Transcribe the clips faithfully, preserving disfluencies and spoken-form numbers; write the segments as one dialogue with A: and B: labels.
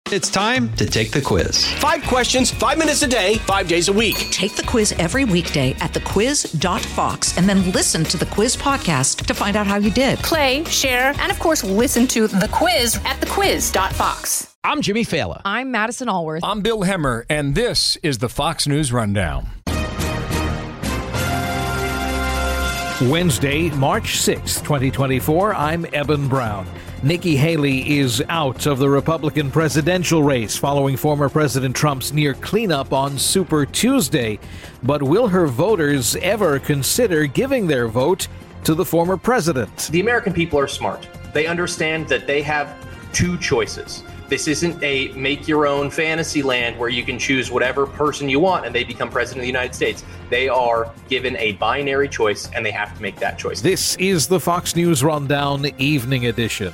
A: It's time to take the quiz.
B: Five questions, five minutes a day, five days a week.
C: Take the quiz every weekday at the quiz dot fox and then listen to the quiz podcast to find out how you did.
D: Play, share, and of course, listen to the quiz at the quiz dot fox.
E: I'm Jimmy Fallon.
F: I'm Madison Allworth.
G: I'm Bill Hemmer, and this is the Fox News Rundown.
H: Wednesday, March sixth, twenty twenty-four. I'm Eben Brown. Nikki Haley is out of the Republican presidential race following former President Trump's near cleanup on Super Tuesday. But will her voters ever consider giving their vote to the former president?
I: The American people are smart. They understand that they have two choices. This isn't a make your own fantasy land where you can choose whatever person you want and they become president of the United States. They are given a binary choice and they have to make that choice.
H: This is the Fox News Rundown Evening Edition.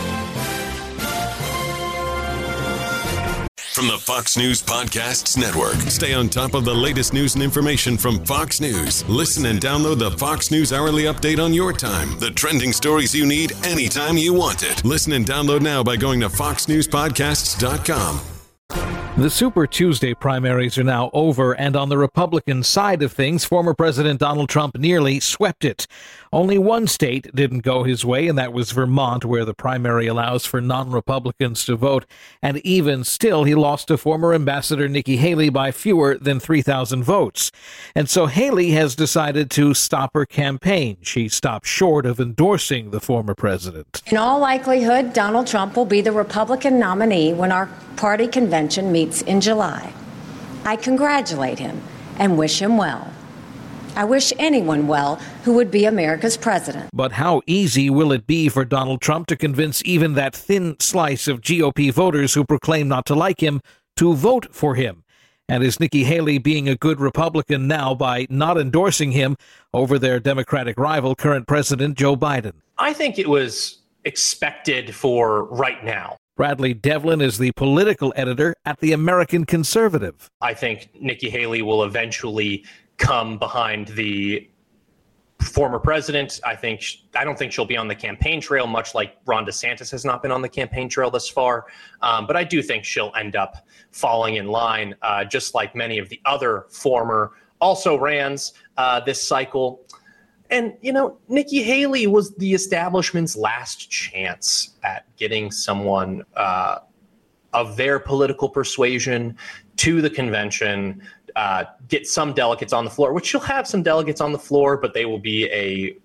J: From the Fox News Podcasts Network. Stay on top of the latest news and information from Fox News. Listen and download the Fox News Hourly Update on your time. The trending stories you need anytime you want it. Listen and download now by going to fox news podcasts dot com.
H: The Super Tuesday primaries are now over, and on the Republican side of things, former President Donald Trump nearly swept it. Only one state didn't go his way, and that was Vermont, where the primary allows for non-Republicans to vote. And even still, he lost to former Ambassador Nikki Haley by fewer than three thousand votes. And so Haley has decided to stop her campaign. She stopped short of endorsing the former president.
K: In all likelihood, Donald Trump will be the Republican nominee when our party convention meets in July. I congratulate him and wish him well. I wish anyone well who would be America's president.
H: But how easy will it be for Donald Trump to convince even that thin slice of G O P voters who proclaim not to like him to vote for him? And is Nikki Haley being a good Republican now by not endorsing him over their Democratic rival, current President Joe Biden?
I: I think it was expected for right now.
H: Bradley Devlin is the political editor at the American Conservative.
I: I think Nikki Haley will eventually come behind the former president. I think I don't think she'll be on the campaign trail, much like Ron DeSantis has not been on the campaign trail thus far. Um, but I do think she'll end up falling in line, uh, just like many of the other former also rans uh, this cycle. And, you know, Nikki Haley was the establishment's last chance at getting someone uh, of their political persuasion to the convention, uh, get some delegates on the floor, which she'll have some delegates on the floor, but they will be a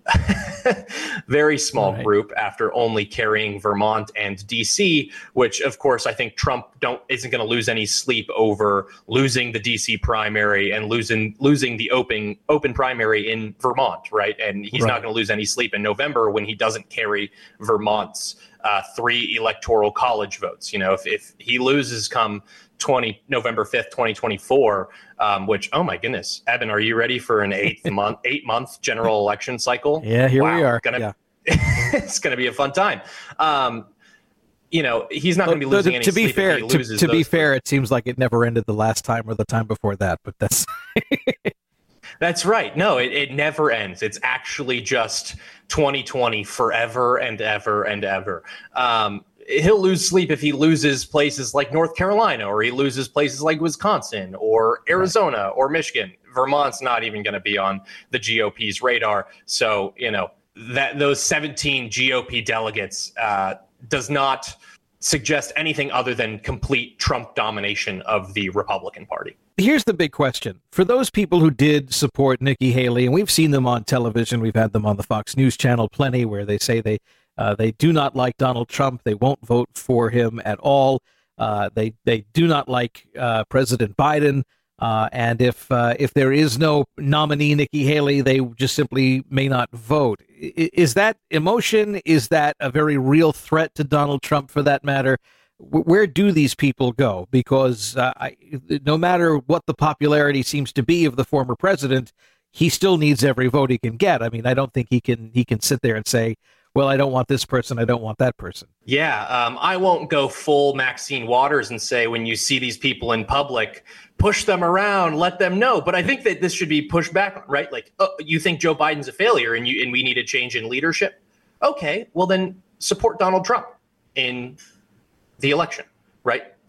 I: very small right. group after only carrying Vermont and D C, which, of course, I think Trump don't isn't going to lose any sleep over losing the D C primary and losing losing the open open primary in Vermont, right? And he's right. not going to lose any sleep in November when he doesn't carry Vermont's uh, three electoral college votes. You know, if, if he loses come twenty November fifth, twenty twenty-four, um, which, oh my goodness, Evan, are you ready for an eighth month, eight month general election cycle?
H: Yeah, here
I: wow,
H: we are.
I: Gonna,
H: yeah.
I: It's going to be a fun time. Um, you know, he's not going to be losing
H: to,
I: any
H: to be
I: sleep
H: fair,
I: if he loses
H: to, to be
I: those
H: fair, it seems like it never ended the last time or the time before that, but that's
I: That's right. No, it, it never ends. It's actually just twenty twenty forever and ever and ever. Um, he'll lose sleep if he loses places like North Carolina, or he loses places like Wisconsin or Arizona right. or Michigan. Vermont's not even going to be on the G O P's radar. So, you know, that those seventeen G O P delegates uh, does not suggest anything other than complete Trump domination of the Republican Party.
H: Here's the big question. For those people who did support Nikki Haley, and we've seen them on television, we've had them on the Fox News channel plenty, where they say they uh, they do not like Donald Trump. They won't vote for him at all. Uh, they they do not like uh, President Biden. Uh, and if uh, if there is no nominee Nikki Haley, they just simply may not vote. I, is that emotion? Is that a very real threat to Donald Trump, for that matter? W- where do these people go? Because uh, I, no matter what the popularity seems to be of the former president, he still needs every vote he can get. I mean, I don't think he can he can sit there and say, well, I don't want this person, I don't want that person.
I: Yeah, um, I won't go full Maxine Waters and say, when you see these people in public, push them around, let them know. But I think that this should be pushed back on, right? Like, oh, you think Joe Biden's a failure and you and we need a change in leadership? Okay, well then support Donald Trump in the election, right?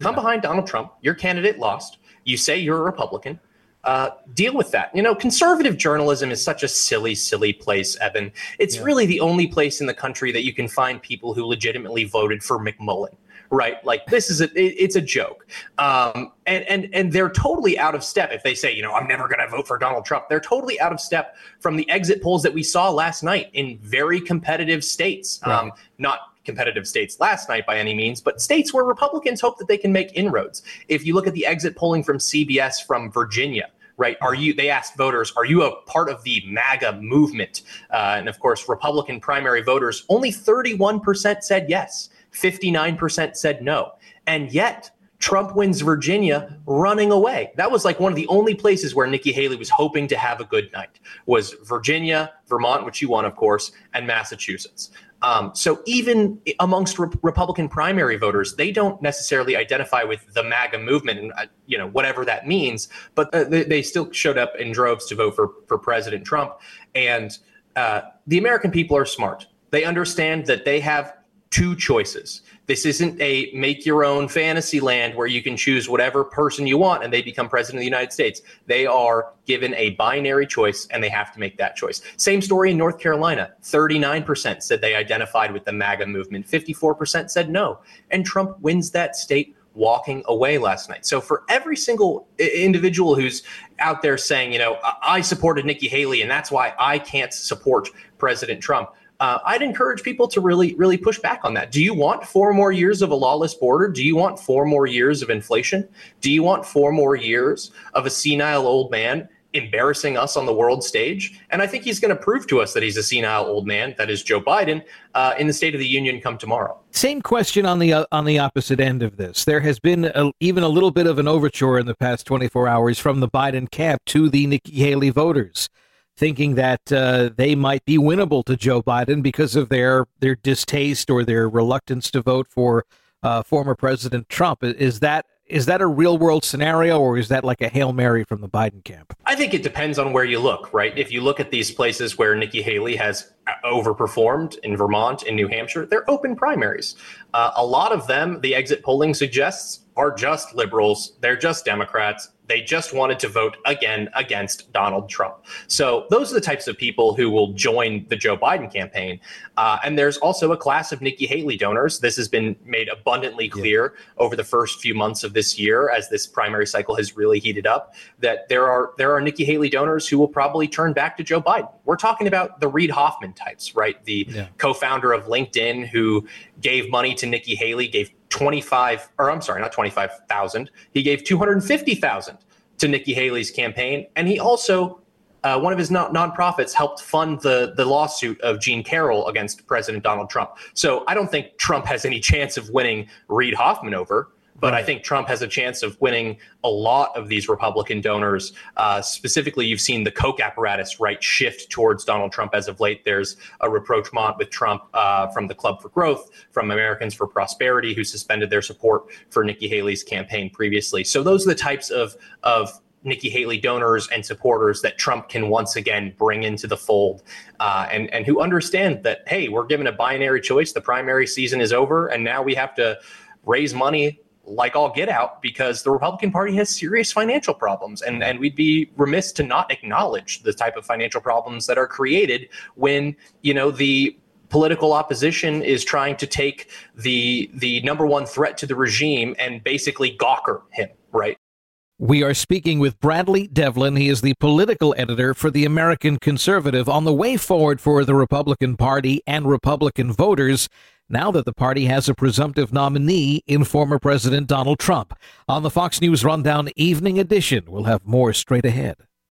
I: Come behind Donald Trump. Your candidate lost. You say you're a Republican. Uh, deal with that. You know, conservative journalism is such a silly, silly place, Evan. It's yeah. really the only place in the country that you can find people who legitimately voted for McMullen, right? Like, this is a, it, it's a joke. Um, and, and, and they're totally out of step. If they say, you know, I'm never going to vote for Donald Trump, they're totally out of step from the exit polls that we saw last night in very competitive states. Right. Um, not competitive states last night by any means, but states where Republicans hope that they can make inroads. If you look at the exit polling from C B S from Virginia, right, are you, they asked voters, are you a part of the MAGA movement? Uh, and of course, Republican primary voters, only thirty-one percent said yes, fifty-nine percent said no. And yet Trump wins Virginia running away. That was like one of the only places where Nikki Haley was hoping to have a good night, was Virginia, Vermont, which you won, of course, and Massachusetts. Um, so even amongst re- Republican primary voters, they don't necessarily identify with the MAGA movement, and uh, you know, whatever that means. But uh, they, they still showed up in droves to vote for for President Trump. And uh, the American people are smart. They understand that they have two choices. This isn't a make your own fantasy land where you can choose whatever person you want and they become president of the United States. They are given a binary choice and they have to make that choice. Same story in North Carolina. thirty-nine percent said they identified with the MAGA movement. fifty-four percent said no. And Trump wins that state walking away last night. So for every single individual who's out there saying, you know, I supported Nikki Haley and that's why I can't support President Trump, Uh, I'd encourage people to really, really push back on that. Do you want four more years of a lawless border? Do you want four more years of inflation? Do you want four more years of a senile old man embarrassing us on the world stage? And I think he's going to prove to us that he's a senile old man, that is Joe Biden, uh, in the State of the Union come tomorrow.
H: Same question on the uh, on the opposite end of this. There has been a, even a little bit of an overture in the past twenty-four hours from the Biden camp to the Nikki Haley voters, thinking that uh, they might be winnable to Joe Biden because of their their distaste or their reluctance to vote for uh, former President Trump. Is that is that a real world scenario, or is that like a Hail Mary from the Biden camp?
I: I think it depends on where you look, right? If you look at these places where Nikki Haley has overperformed, in Vermont, in New Hampshire, they're open primaries. Uh, a lot of them, the exit polling suggests, are just liberals. They're just Democrats. They just wanted to vote again against Donald Trump. So those are the types of people who will join the Joe Biden campaign. Uh, and there's also a class of Nikki Haley donors. This has been made abundantly clear yeah. over the first few months of this year, as this primary cycle has really heated up, that there are there are Nikki Haley donors who will probably turn back to Joe Biden. We're talking about the Reid Hoffman types, right? The yeah. co-founder of LinkedIn who gave money to Nikki Haley, gave twenty-five, or I'm sorry, not twenty-five thousand. He gave two hundred fifty thousand to Nikki Haley's campaign. And he also, uh, one of his non- nonprofits helped fund the, the lawsuit of Jean Carroll against President Donald Trump. So I don't think Trump has any chance of winning Reid Hoffman over, but I think Trump has a chance of winning a lot of these Republican donors. Uh, specifically, you've seen the Koch apparatus, right, shift towards Donald Trump as of late. There's a rapprochement with Trump uh, from the Club for Growth, from Americans for Prosperity, who suspended their support for Nikki Haley's campaign previously. So those are the types of, of Nikki Haley donors and supporters that Trump can once again bring into the fold, uh, and, and who understand that, hey, we're given a binary choice. The primary season is over, and now we have to raise money like all get out, because the Republican Party has serious financial problems. And, and we'd be remiss to not acknowledge the type of financial problems that are created when, you know, the political opposition is trying to take the the number one threat to the regime and basically gawker him, right?
H: We are speaking with Bradley Devlin. He is the political editor for the American Conservative, on the way forward for the Republican Party and Republican voters, now that the party has a presumptive nominee in former President Donald Trump. On the Fox News Rundown Evening Edition, we'll have more straight ahead.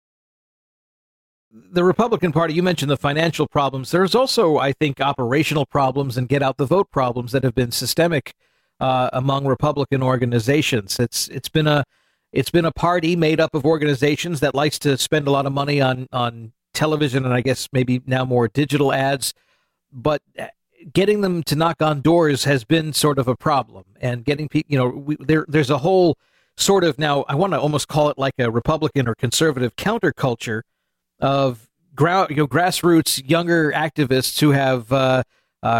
H: The Republican Party, you mentioned the financial problems. There's also, I think, operational problems and get out the vote problems that have been systemic uh, among Republican organizations. It's it's been a it's been a party made up of organizations that likes to spend a lot of money on on television and I guess maybe now more digital ads, but getting them to knock on doors has been sort of a problem. And getting people, you know, we, there there's a whole sort of, now I want to almost call it like a Republican or conservative counterculture of gra- you know, grassroots younger activists who have uh, uh,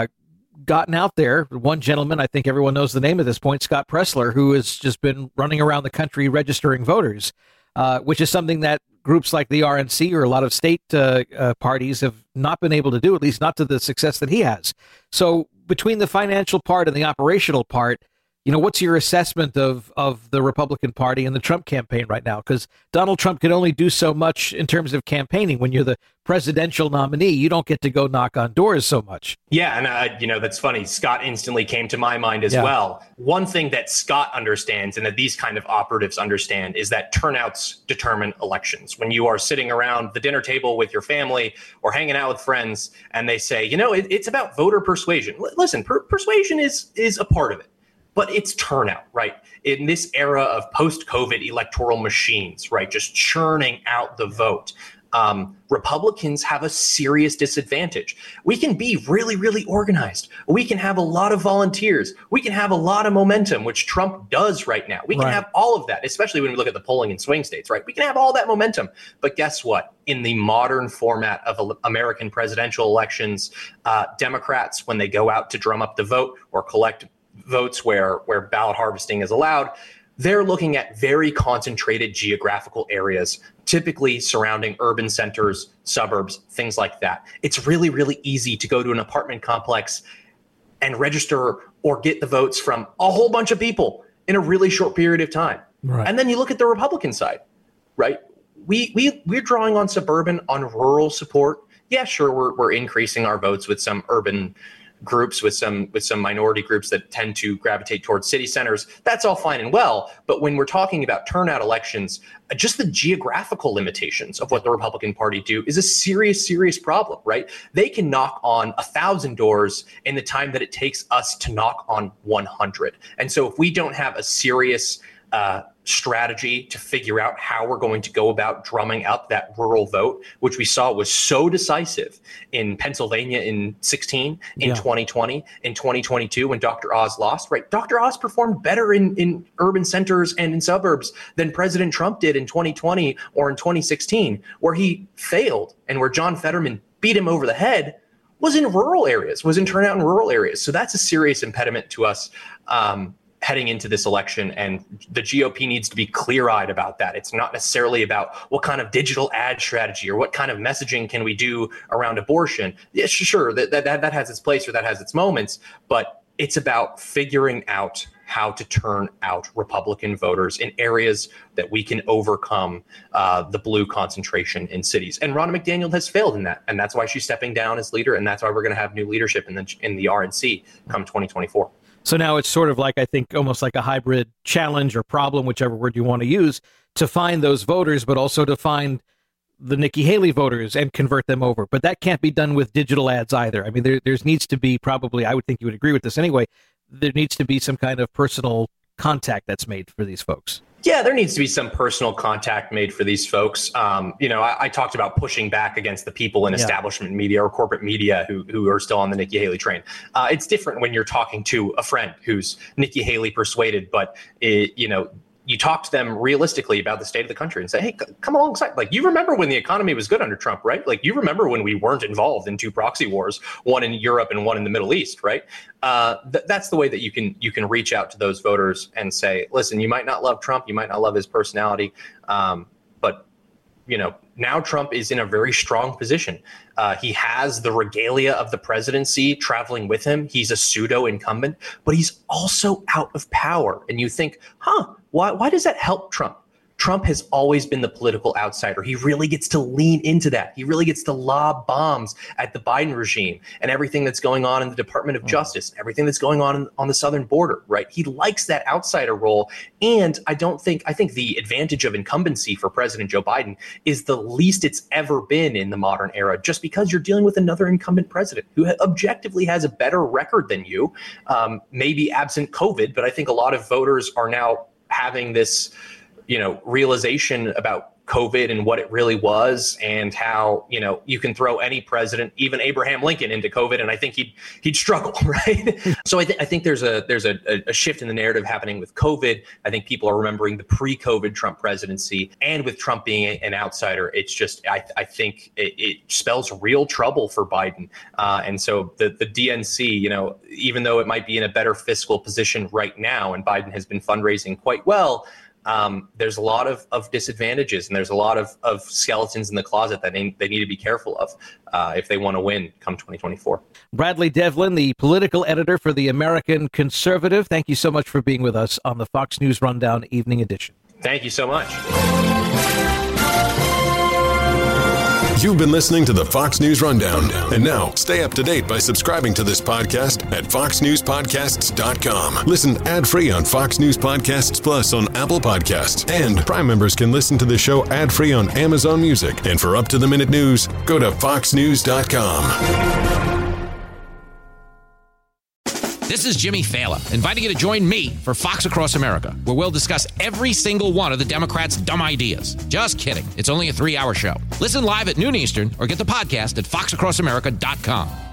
H: gotten out there. One gentleman, I think everyone knows the name at this point, Scott Pressler, who has just been running around the country registering voters, uh, which is something that groups like the R N C or a lot of state uh, uh, parties have not been able to do, at least not to the success that he has. So between the financial part and the operational part, you know, what's your assessment of, of the Republican Party and the Trump campaign right now? Because Donald Trump can only do so much in terms of campaigning. When you're the presidential nominee, you don't get to go knock on doors so much.
I: Yeah, and, uh, you know, that's funny. Scott instantly came to my mind as
H: yeah.
I: well. One thing that Scott understands and that these kind of operatives understand is that turnouts determine elections. When you are sitting around the dinner table with your family or hanging out with friends and they say, you know, it, it's about voter persuasion. L- listen, per- persuasion is is a part of it. But it's turnout, right? In this era of post-COVID electoral machines, right, just churning out the vote, um, Republicans have a serious disadvantage. We can be really, really organized. We can have a lot of volunteers. We can have a lot of momentum, which Trump does right now. We can
H: right.
I: have all of that, especially when we look at the polling in swing states, right? We can have all that momentum. But guess what? In the modern format of American presidential elections, uh, Democrats, when they go out to drum up the vote or collect votes where where ballot harvesting is allowed, they're looking at very concentrated geographical areas, typically surrounding urban centers, suburbs, things like that. It's really, really easy to go to an apartment complex and register or get the votes from a whole bunch of people in a really short period of time.
H: Right.
I: And then you look at the Republican side, right? We we we're drawing on suburban, on rural support. Yeah, sure, we're we're increasing our votes with some urban groups, with some with some minority groups that tend to gravitate towards city centers. That's all fine and well. But when we're talking about turnout elections, just the geographical limitations of what the Republican Party do is a serious, serious problem, right? They can knock on a thousand doors in the time that it takes us to knock on one hundred. And so if we don't have a serious uh, strategy to figure out how we're going to go about drumming up that rural vote, which we saw was so decisive in Pennsylvania in sixteen, in
H: yeah.
I: twenty twenty, in twenty twenty-two when Doctor Oz lost, right? Doctor Oz performed better in, in urban centers and in suburbs than President Trump did in twenty twenty or in twenty sixteen, where he failed and where John Fetterman beat him over the head was in rural areas, was in turnout in rural areas. So that's a serious impediment to us um, heading into this election, and the G O P needs to be clear-eyed about that. It's not necessarily about what kind of digital ad strategy or what kind of messaging can we do around abortion. Yeah, sure, that, that, that has its place or that has its moments, but it's about figuring out how to turn out Republican voters in areas that we can overcome uh, the blue concentration in cities. And Ronna McDaniel has failed in that, and that's why she's stepping down as leader, and that's why we're going to have new leadership in the, in the R N C come twenty twenty-four.
H: So now it's sort of like, I think, almost like a hybrid challenge or problem, whichever word you want to use, to find those voters, but also to find the Nikki Haley voters and convert them over. But that can't be done with digital ads either. I mean, there there's needs to be probably, I would think you would agree with this anyway, there needs to be some kind of personal contact that's made for these folks.
I: Yeah, there needs to be some personal contact made for these folks. Um, you know, I, I talked about pushing back against the people in
H: Yeah.
I: establishment media or corporate media who who are still on the Nikki Haley train. Uh, it's different when you're talking to a friend who's Nikki Haley persuaded, but it, you know, you talk to them realistically about the state of the country and say, hey, c- come alongside. Like, you remember when the economy was good under Trump, right? Like, you remember when we weren't involved in two proxy wars, one in Europe and one in the Middle East, right? Uh, th- that's the way that you can you can reach out to those voters and say, listen, you might not love Trump, you might not love his personality, um, but you know, now Trump is in a very strong position. Uh, he has the regalia of the presidency traveling with him. He's a pseudo incumbent, but he's also out of power. And you think, huh, why, why does that help Trump? Trump has always been the political outsider. He really gets to lean into that. He really gets to lob bombs at the Biden regime and everything that's going on in the Department of Justice, everything that's going on in, on the southern border, right? He likes that outsider role. And I don't think, I think the advantage of incumbency for President Joe Biden is the least it's ever been in the modern era, just because you're dealing with another incumbent president who objectively has a better record than you, um, maybe absent COVID. But I think a lot of voters are now having this, you know, realization about COVID and what it really was, and how, you know, you can throw any president, even Abraham Lincoln, into COVID, and I think he'd he'd struggle, right? So I, th- I think there's a there's a, a shift in the narrative happening with COVID. I think people are remembering the pre-COVID Trump presidency, and with Trump being a, an outsider, it's just I, I think it, it spells real trouble for Biden. Uh, and so the the D N C, you know, even though it might be in a better fiscal position right now, and Biden has been fundraising quite well, Um, there's a lot of, of disadvantages, and there's a lot of, of skeletons in the closet that they, they need to be careful of uh, if they want to win come twenty twenty-four.
H: Bradley Devlin, the political editor for the American Conservative, thank you so much for being with us on the Fox News Rundown Evening Edition.
I: Thank you so much.
J: You've been listening to the Fox News Rundown. And now, stay up to date by subscribing to this podcast at fox news podcasts dot com. Listen ad-free on Fox News Podcasts Plus on Apple Podcasts. And Prime members can listen to the show ad-free on Amazon Music. And for up-to-the-minute news, go to fox news dot com.
E: This is Jimmy Fallon, inviting you to join me for Fox Across America, where we'll discuss every single one of the Democrats' dumb ideas. Just kidding. It's only a three-hour show. Listen live at noon Eastern or get the podcast at fox across america dot com.